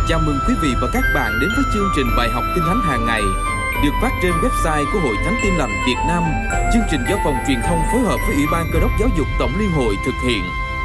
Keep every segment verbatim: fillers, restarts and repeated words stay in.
Chào mừng quý vị và các bạn đến với chương trình bài học Kinh Thánh hàng ngày được phát trên website của Hội Thánh Tin Lành Việt Nam. Chương trình do phòng truyền thông phối hợp với Ủy ban Cơ đốc Giáo dục Tổng Liên hội thực hiện.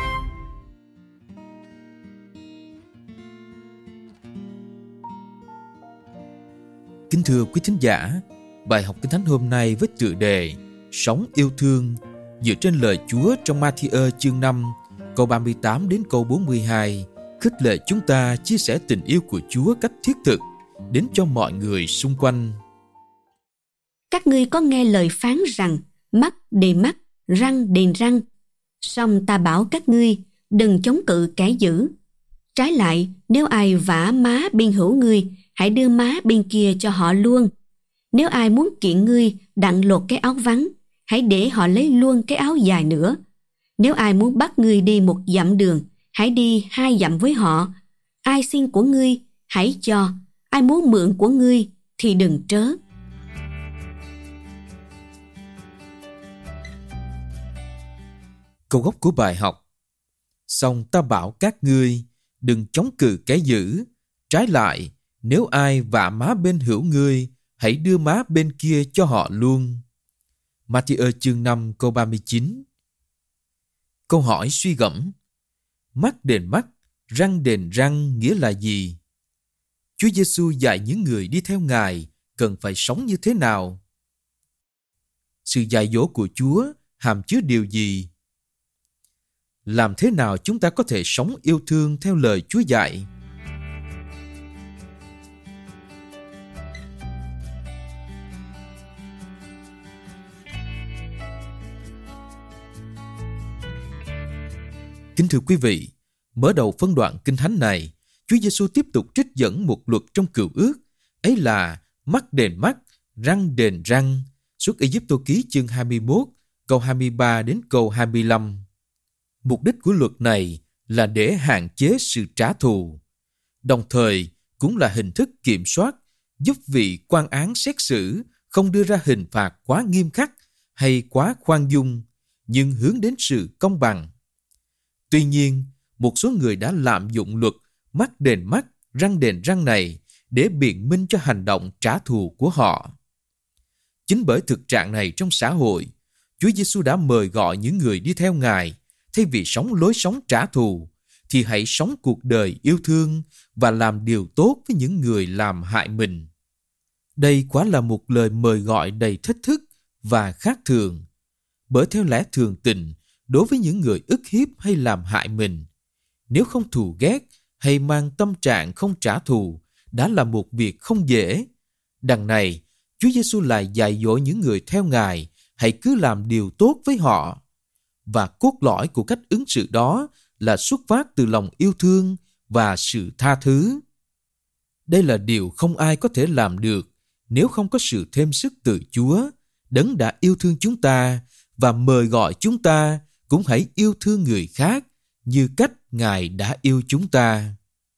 Kính thưa quý thính giả, bài học Kinh Thánh hôm nay với tựa đề Sống yêu thương dựa trên lời Chúa trong Ma-thi-ơ chương năm, câu ba mươi tám đến câu bốn mươi hai, khích lệ chúng ta chia sẻ tình yêu của Chúa cách thiết thực đến cho mọi người xung quanh. Các ngươi có nghe lời phán rằng mắt đền mắt, răng đền răng. Song ta bảo các ngươi, đừng chống cự kẻ dữ. Trái lại, nếu ai vả má bên hữu ngươi, hãy đưa má bên kia cho họ luôn. Nếu ai muốn kiện ngươi đặng lột cái áo vắng, hãy để họ lấy luôn cái áo dài nữa. Nếu ai muốn bắt ngươi đi một dặm đường, hãy đi hai dặm với họ. Ai xin của ngươi, hãy cho. Ai muốn mượn của ngươi, thì đừng trớ. Câu gốc của bài học: Song ta bảo các ngươi, đừng chống cự kẻ dữ. Trái lại, nếu ai vả má bên hữu ngươi, hãy đưa má bên kia cho họ luôn. Ma-thi-ơ chương năm câu ba mươi chín. Câu hỏi suy gẫm: mắt đền mắt, răng đền răng nghĩa là gì? Chúa Giêsu dạy những người đi theo Ngài cần phải sống như thế nào? Sự dạy dỗ của Chúa hàm chứa điều gì? Làm thế nào chúng ta có thể sống yêu thương theo lời Chúa dạy? Kính thưa quý vị, mở đầu phân đoạn Kinh Thánh này, Chúa Giêsu tiếp tục trích dẫn một luật trong Cựu Ước, ấy là mắt đền mắt, răng đền răng, Xuất Ê-díp-tô ký chương hai mươi mốt, câu hai mươi ba đến câu hai mươi lăm. Mục đích của luật này là để hạn chế sự trả thù, đồng thời cũng là hình thức kiểm soát, giúp vị quan án xét xử không đưa ra hình phạt quá nghiêm khắc hay quá khoan dung, nhưng hướng đến sự công bằng. Tuy nhiên, một số người đã lạm dụng luật mắt đền mắt, răng đền răng này để biện minh cho hành động trả thù của họ. Chính bởi thực trạng này trong xã hội, Chúa Giêsu đã mời gọi những người đi theo Ngài, thay vì sống lối sống trả thù, thì hãy sống cuộc đời yêu thương và làm điều tốt với những người làm hại mình. Đây quả là một lời mời gọi đầy thách thức và khác thường, bởi theo lẽ thường tình, đối với những người ức hiếp hay làm hại mình, nếu không thù ghét hay mang tâm trạng không trả thù đã là một việc không dễ. Đằng này, Chúa Giêsu lại dạy dỗ những người theo Ngài hãy cứ làm điều tốt với họ. Và cốt lõi của cách ứng xử đó là xuất phát từ lòng yêu thương và sự tha thứ. Đây là điều không ai có thể làm được nếu không có sự thêm sức từ Chúa, Đấng đã yêu thương chúng ta và mời gọi chúng ta cũng hãy yêu thương người khác như cách Ngài đã yêu chúng ta.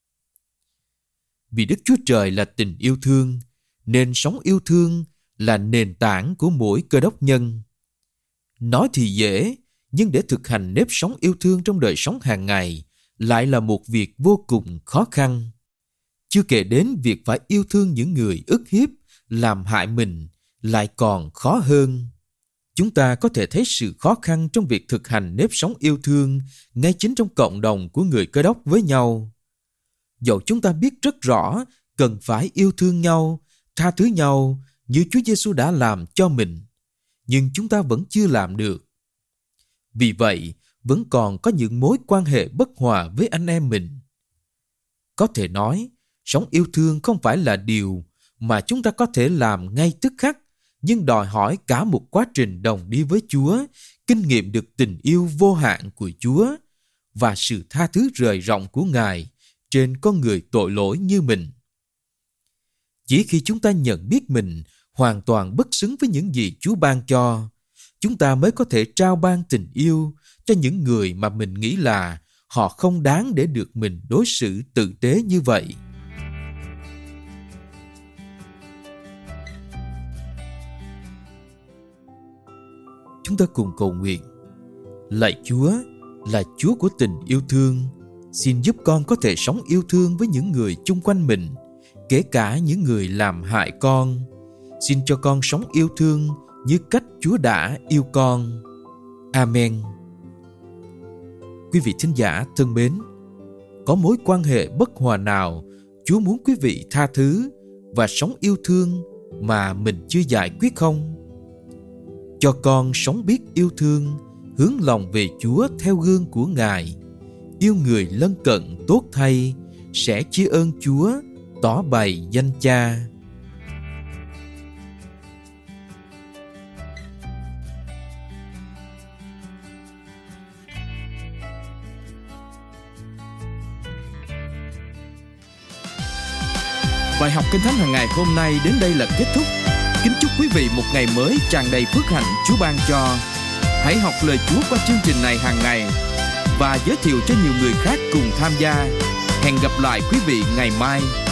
Vì Đức Chúa Trời là tình yêu thương, nên sống yêu thương là nền tảng của mỗi Cơ đốc nhân. Nói thì dễ, nhưng để thực hành nếp sống yêu thương trong đời sống hàng ngày lại là một việc vô cùng khó khăn. Chưa kể đến việc phải yêu thương những người ức hiếp, làm hại mình lại còn khó hơn. Chúng ta có thể thấy sự khó khăn trong việc thực hành nếp sống yêu thương ngay chính trong cộng đồng của người Cơ đốc với nhau. Dẫu chúng ta biết rất rõ cần phải yêu thương nhau, tha thứ nhau như Chúa Giêsu đã làm cho mình, nhưng chúng ta vẫn chưa làm được. Vì vậy, vẫn còn có những mối quan hệ bất hòa với anh em mình. Có thể nói, sống yêu thương không phải là điều mà chúng ta có thể làm ngay tức khắc, nhưng đòi hỏi cả một quá trình đồng đi với Chúa, kinh nghiệm được tình yêu vô hạn của Chúa và sự tha thứ rời rộng của Ngài trên con người tội lỗi như mình. Chỉ khi chúng ta nhận biết mình hoàn toàn bất xứng với những gì Chúa ban cho, chúng ta mới có thể trao ban tình yêu cho những người mà mình nghĩ là họ không đáng để được mình đối xử tử tế như vậy. Chúng ta cùng cầu nguyện. Lạy Chúa, là Chúa của tình yêu thương, Xin giúp con có thể sống yêu thương với những người chung quanh mình, kể cả những người làm hại con. Xin cho con sống yêu thương như cách Chúa đã yêu con. Amen. Quý vị thính giả thân mến, có mối quan hệ bất hòa nào Chúa muốn quý vị tha thứ và sống yêu thương mà mình chưa giải quyết không? Cho con sống biết yêu thương, hướng lòng về Chúa theo gương của Ngài, yêu người lân cận tốt thay, sẽ tri ân Chúa, tỏ bày danh Cha. Bài học Kinh Thánh hàng ngày hôm nay đến đây là kết thúc. Kính chúc quý vị một ngày mới tràn đầy phước hạnh Chúa ban cho. Hãy học lời Chúa qua chương trình này hàng ngày và giới thiệu cho nhiều người khác cùng tham gia. Hẹn gặp lại quý vị ngày mai.